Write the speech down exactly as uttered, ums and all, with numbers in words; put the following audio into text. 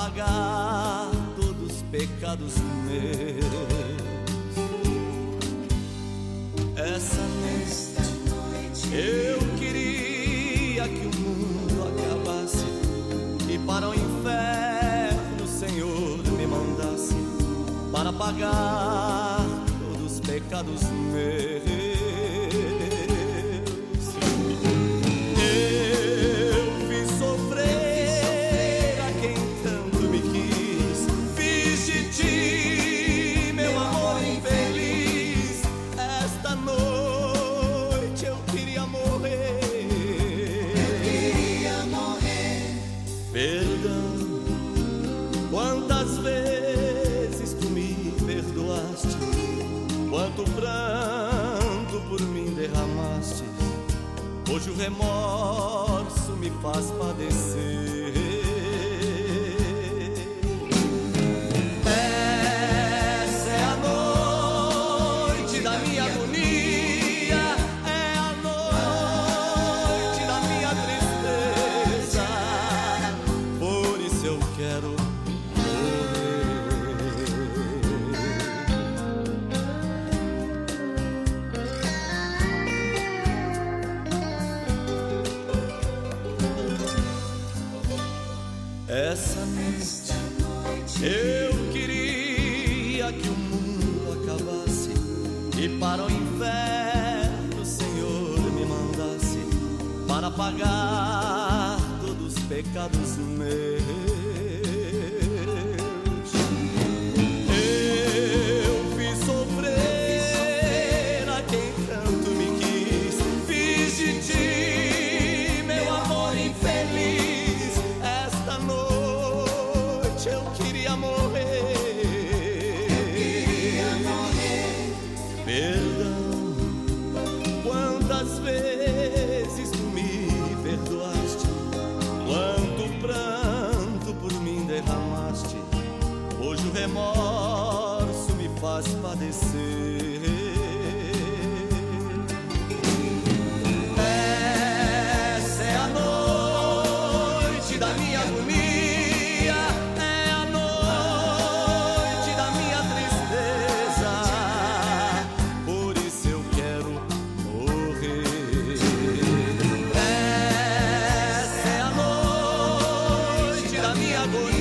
pagar todos os pecados meus. Essa noite eu queria que o mundo acabasse e para o inferno o Senhor me mandasse para pagar todos os pecados meus. Perdão, quantas vezes tu me perdoaste, quanto pranto por mim derramaste. Hoje o remorso me faz padecer. Essa é a noite da minha agonia, é a noite da minha tristeza. Por isso eu quero morrer. Essa noite eu queria que o mundo acabasse e para o inferno o Senhor me mandasse para pagar todos os pecados meus. Eu fiz sofrer a quem tanto me quis, fiz de ti meu amor infeliz. Esta noite eu queria morrer. Eu queria morrer. Perdão, quantas vezes tu me perdoaste, quanto pranto por mim derramaste. Hoje o remorso me faz padecer. Essa é a noite da minha agonia, é a noite da minha tristeza. Por isso eu quero morrer. Essa é a noite da minha agonia.